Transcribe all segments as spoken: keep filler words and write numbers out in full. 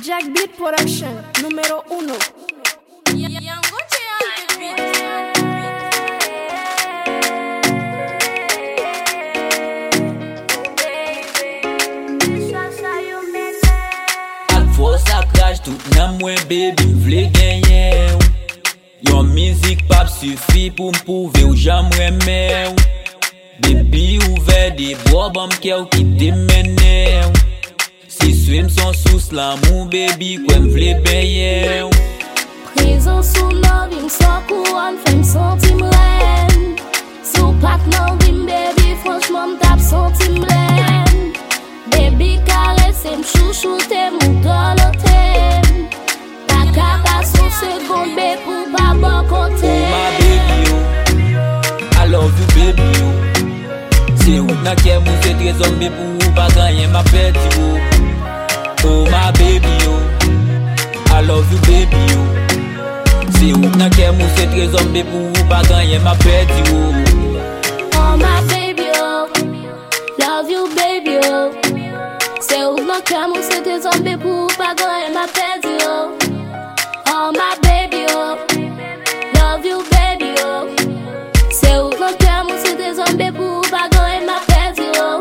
Jack Beat Production, número uno. Ak fos ak raj tout nan mwen baby vle genyen ou. Yon mizik pap sufi pou m'pouve ou jam reme ou. Baby ouve de bo bam ke ou ki te mene ou. Si swim son sous la moun baby kwen vle beye ou. Présent sous loving so couronne femme senti m'ren. Sous pat loving baby franchement m'tap senti m'ren. Baby caresse m'chouchoute m'galote. Ta kaka son seconde be pou pa bon kote. Oh my baby oh, I love you baby oh. Se ou nan ke mou se tre zombe pou ou pa ganyen ma peti oh. Oh my baby oh, I love you baby oh. Se ou nan ke mou se tre zombe pou ou pa ganyen ma peti oh. Oh my baby oh, love you baby oh. Se ou nan ke mou se tre zombe pou ou pa ganyen ma peti oh. Oh my baby oh, love you baby oh. Se ou nan ke mou se tre zombe pou ou pa ganyen ma peti oh.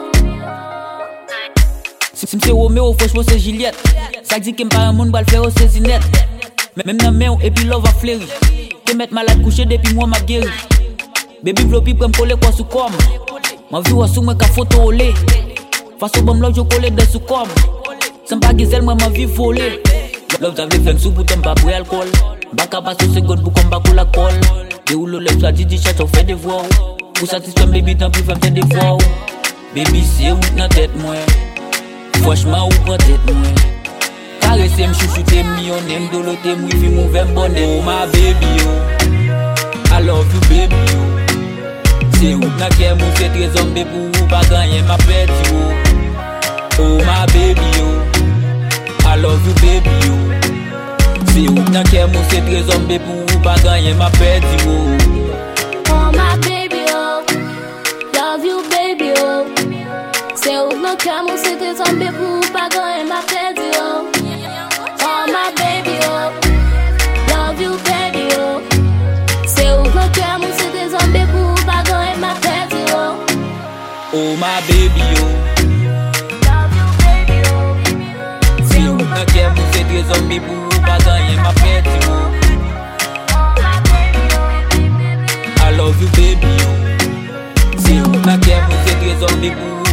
Si m'se Romeo, franchement c'est Juliette. Ça dit que m'pa un monde bal faire au saisinet. Même nan men ou et puis love a fleuri. Te met malade couché depuis moi m'a guéri. Baby floppy prend coller quoi sous comme. Ma vie ou sous moi ka photo olé. Face au bon love je coller dans sous comme. Sans pas gizel moi ma vie volée. Love j'avais fait sous bouton pas pour alcool. Baka pas sous seconde pour combat pour la colle. De ou le lève soit dit chat on fait des voix. Pour satisfaire baby tant plus femme fait des voix. Baby c'est ou nan tête moi. Franchement ou prend tête moi. Caresse m'chouchoute m'yonne m'dolote m'wifi m'ouvert bonnet. Oh my baby oh, I love you baby oh. Se ou nan ke mou se tre zombe pou ou pa ganyen ma peti oh. Oh my baby oh, I love you baby oh. Se ou nan ke mou se tre zombe pou ou pa ganyen ma peti oh. Oh my baby oh, love you baby oh. Se ou nan ke mou se tre zombe pou ou pa ganyen ma peti oh. Oh my baby oh, love you baby oh. Se ou nan ke mou se tre zombe pou ou pa ganyen ma peti oh. Oh my baby oh, Love you baby oh. se ou nan ke mou se tre zombe pou ou pa ganyen ma peti oh. Oh my baby oh. I love you baby oh. Se ou nan ke mou se tre zombe pou